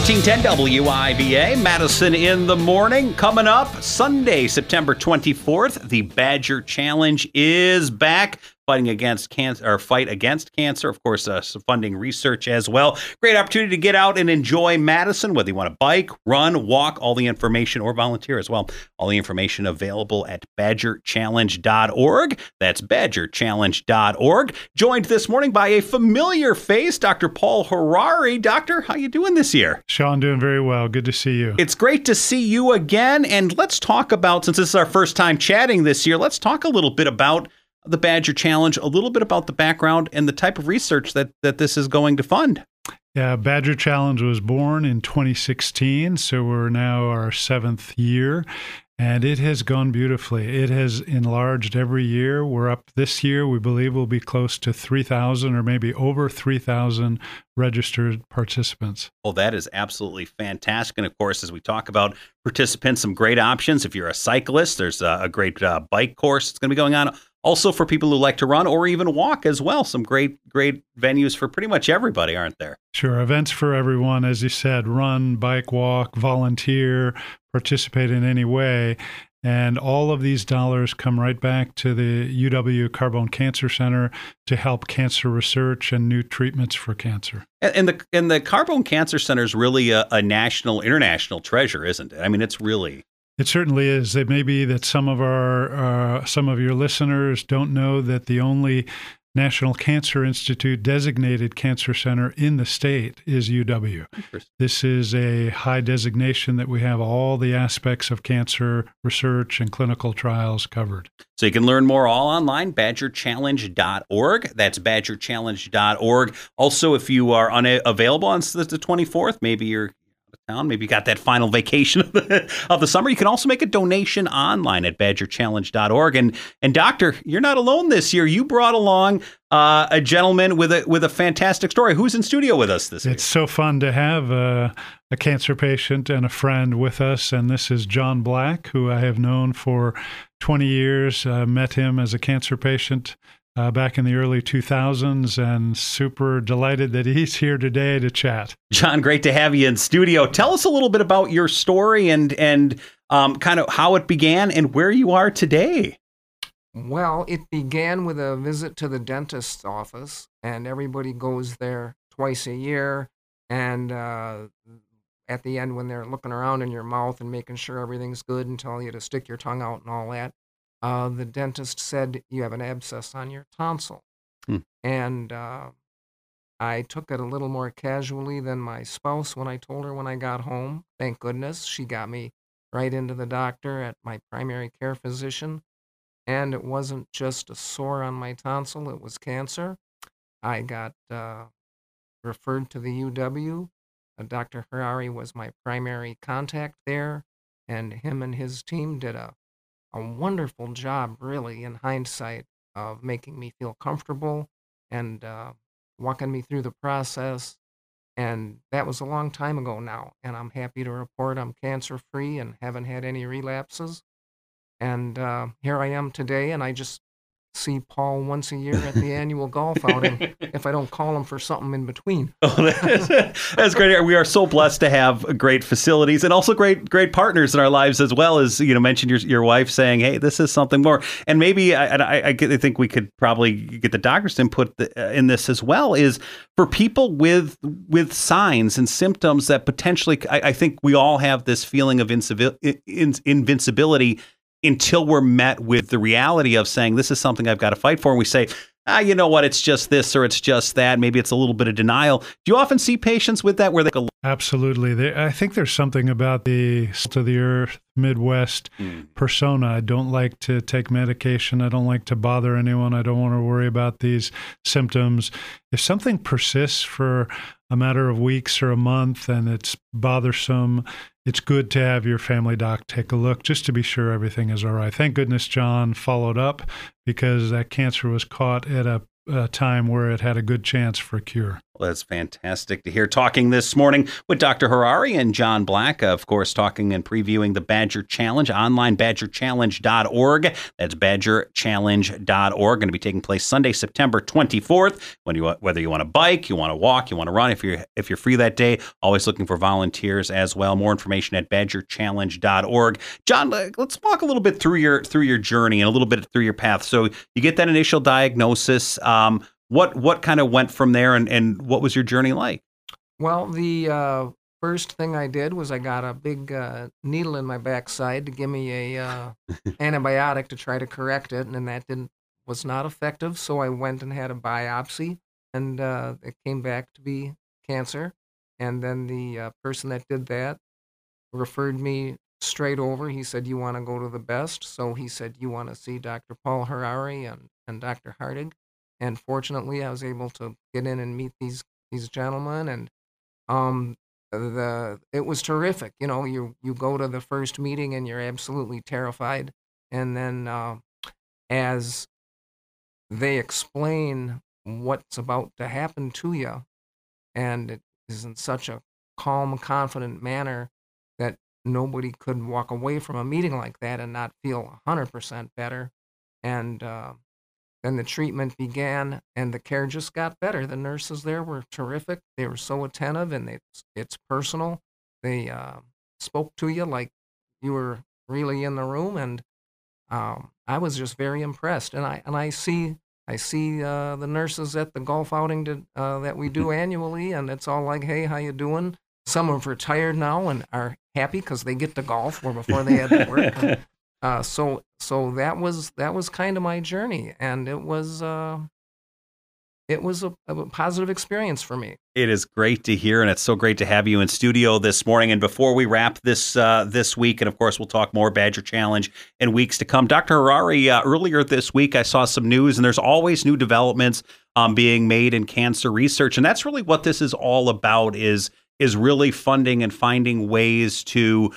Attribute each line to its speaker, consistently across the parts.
Speaker 1: 1410 WIBA, Madison in the morning. Coming up Sunday, September 24th, the Badger Challenge is back. Fight against cancer, of course, funding research as well. Great opportunity to get out and enjoy Madison, whether you want to bike, run, walk, all the information, or volunteer as well. All the information available at badgerchallenge.org. That's badgerchallenge.org. Joined this morning by a familiar face, Dr. Paul Harari. Doctor, how you doing this year?
Speaker 2: Sean, doing very well. Good to see you.
Speaker 1: It's great to see you again. And let's talk about, since this is our first time chatting this year, let's talk a little bit about the Badger Challenge, a little bit about the background and the type of research that this is going to fund.
Speaker 2: Yeah, Badger Challenge was born in 2016, so we're now our 7th year, and it has gone beautifully. It has enlarged every year. We're up this year, we believe we'll be close to 3,000 or maybe over 3,000 registered participants.
Speaker 1: Well, that is absolutely fantastic. And of course, as we talk about participants, some great options. If you're a cyclist, there's a great bike course that's going to be going on. Also for people who like to run or even walk as well. Some great venues for pretty much everybody, aren't there?
Speaker 2: Sure. Events for everyone, as you said, run, bike, walk, volunteer, participate in any way. And all of these dollars come right back to the UW Carbone Cancer Center to help cancer research and new treatments for cancer.
Speaker 1: And the Carbone Cancer Center is really a national, international treasure, isn't it? I mean, it's really...
Speaker 2: It certainly is. It may be that some of your listeners don't know that the only National Cancer Institute designated cancer center in the state is UW. This is a high designation that we have all the aspects of cancer research and clinical trials covered.
Speaker 1: So you can learn more all online, badgerchallenge.org. That's badgerchallenge.org. Also, if you are unavailable on the 24th, maybe you're town. Maybe you got that final vacation of the summer. You can also make a donation online at badgerchallenge.org. And Doctor, you're not alone this year. You brought along a gentleman with a fantastic story. Who's in studio with us this week?
Speaker 2: It's so fun to have a cancer patient and a friend with us. And this is John Black, who I have known for 20 years. Met him as a cancer patient back in the early 2000s, and super delighted that he's here today to chat.
Speaker 1: John, great to have you in studio. Tell us a little bit about your story and kind of how it began and where you are today.
Speaker 3: Well, it began with a visit to the dentist's office, and everybody goes there twice a year. And at the end, when they're looking around in your mouth and making sure everything's good and telling you to stick your tongue out and all that, the dentist said, you have an abscess on your tonsil. And I took it a little more casually than my spouse when I told her when I got home. Thank goodness. She got me right into the doctor at my primary care physician. And it wasn't just a sore on my tonsil, it was cancer. I got referred to the UW. Dr. Harari was my primary contact there, and him and his team did a wonderful job, really, in hindsight, of making me feel comfortable and walking me through the process. And that was a long time ago now, and I'm happy to report I'm cancer-free and haven't had any relapses. And here I am today, and I just see Paul once a year at the annual golf outing if I don't call him for something in between.
Speaker 1: Oh, that's great. We are so blessed to have great facilities and also great partners in our lives, as well as, mentioned your wife saying, hey, this is something more. And maybe I think we could probably get the doctor's input in this as well, is for people with signs and symptoms that potentially, I think we all have this feeling of invincibility until we're met with the reality of saying, this is something I've got to fight for. And we say, you know what, it's just this or it's just that. Maybe it's a little bit of denial. Do you often see patients with that where they go?
Speaker 2: Absolutely. I think there's something about the salt of the earth, Midwest persona. I don't like to take medication. I don't like to bother anyone. I don't want to worry about these symptoms. If something persists for a matter of weeks or a month and it's bothersome, it's good to have your family doc take a look just to be sure everything is all right. Thank goodness John followed up, because that cancer was caught at a time where it had a good chance for a cure.
Speaker 1: Well, that's fantastic to hear. Talking this morning with Dr. Harari and John Black, of course, talking and previewing the Badger Challenge, online badgerchallenge.org. That's badgerchallenge.org. Going to be taking place Sunday, September 24th. Whether you want to bike, you want to walk, you want to run, if you're free that day, always looking for volunteers as well. More information at badgerchallenge.org. John, let's walk a little bit through your journey and a little bit through your path. So you get that initial diagnosis. What kind of went from there, and what was your journey like?
Speaker 3: Well, the first thing I did was I got a big needle in my backside to give me a antibiotic to try to correct it, and that was not effective. So I went and had a biopsy, and it came back to be cancer. And then the person that did that referred me straight over. He said, "You want to go to the best?" So he said, "You want to see Dr. Paul Harari and Dr. Hartig?" And fortunately, I was able to get in and meet these gentlemen, and it was terrific. You know, you go to the first meeting and you're absolutely terrified, and then as they explain what's about to happen to you, and it is in such a calm, confident manner that nobody could walk away from a meeting like that and not feel 100% better, and then the treatment began, and the care just got better. The nurses there were terrific. They were so attentive, and it's personal. They spoke to you like you were really in the room, and I was just very impressed. And I see the nurses at the golf outing that we do annually, and it's all like, "Hey, how you doing?" Some have retired now and are happy because they get to golf, where before they had to work. And, so that was kind of my journey, and it was a positive experience for me.
Speaker 1: It is great to hear, and it's so great to have you in studio this morning. And before we wrap this week, and of course we'll talk more Badger Challenge in weeks to come, Dr. Harari, earlier this week I saw some news, and there's always new developments being made in cancer research, and that's really what this is all about, is really funding and finding ways to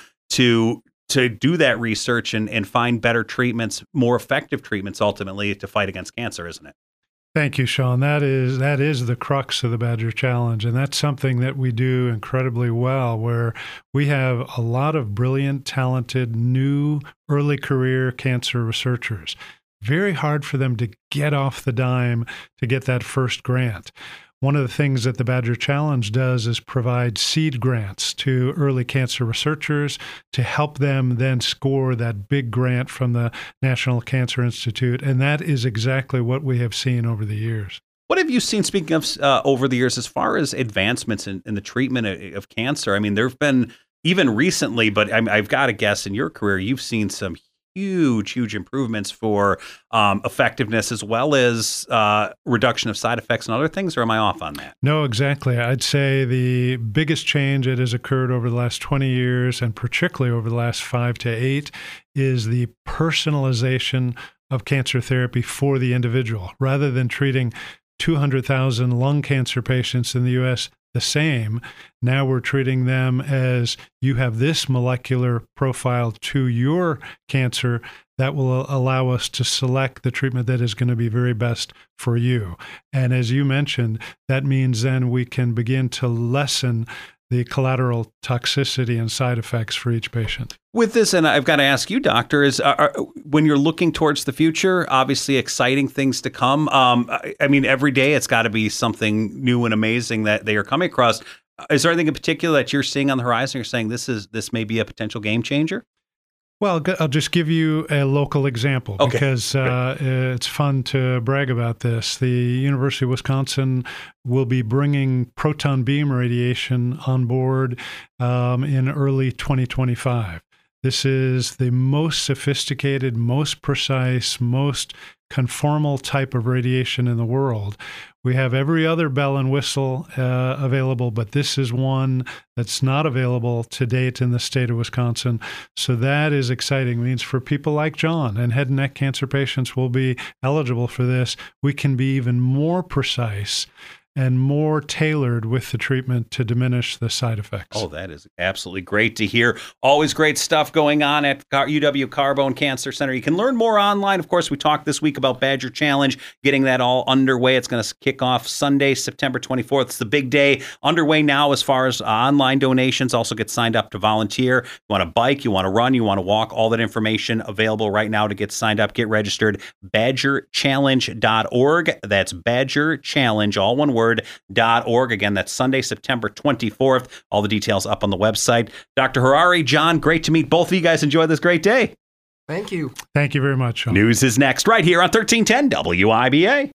Speaker 1: do that research and find better treatments, more effective treatments, ultimately, to fight against cancer, isn't it?
Speaker 2: Thank you, Sean. That is the crux of the Badger Challenge, and that's something that we do incredibly well, where we have a lot of brilliant, talented, new early career cancer researchers. Very hard for them to get off the dime to get that first grant. One of the things that the Badger Challenge does is provide seed grants to early cancer researchers to help them then score that big grant from the National Cancer Institute. And that is exactly what we have seen over the years.
Speaker 1: What have you seen, speaking of over the years, as far as advancements in the treatment of cancer? I mean, there have been, even recently, but I've got to guess in your career, you've seen some huge improvements for effectiveness, as well as reduction of side effects and other things, or am I off on that?
Speaker 2: No, exactly. I'd say the biggest change that has occurred over the last 20 years, and particularly over the last 5 to 8, is the personalization of cancer therapy for the individual. Rather than treating 200,000 lung cancer patients in the U.S. the same, now we're treating them as, you have this molecular profile to your cancer that will allow us to select the treatment that is going to be very best for you. And as you mentioned, that means then we can begin to lessen the collateral toxicity and side effects for each patient.
Speaker 1: With this, and I've got to ask you, Doctor, when you're looking towards the future, obviously exciting things to come. I mean, every day it's got to be something new and amazing that they are coming across. Is there anything in particular that you're seeing on the horizon? You're saying this may be a potential game changer?
Speaker 2: Well, I'll just give you a local example, because it's fun to brag about this. The University of Wisconsin will be bringing proton beam radiation on board in early 2025. This is the most sophisticated, most precise, most conformal type of radiation in the world. We have every other bell and whistle available, but this is one that's not available to date in the state of Wisconsin. So that is exciting. It means for people like John and head and neck cancer patients will be eligible for this. We can be even more precise and more tailored with the treatment to diminish the side effects.
Speaker 1: Oh, that is absolutely great to hear. Always great stuff going on at UW Carbone Cancer Center. You can learn more online. Of course, we talked this week about Badger Challenge, getting that all underway. It's going to kick off Sunday, September 24th. It's the big day underway now as far as online donations. Also get signed up to volunteer. You want to bike, you want to run, you want to walk, all that information available right now to get signed up, get registered. BadgerChallenge.org. That's Badger Challenge, all one word, .org. Again, that's Sunday, September 24th. All the details up on the website. Dr. Harari, John, great to meet both of you guys. Enjoy this great day.
Speaker 3: Thank you.
Speaker 2: Thank you very much, Sean.
Speaker 1: News is next right here on 1310 WIBA.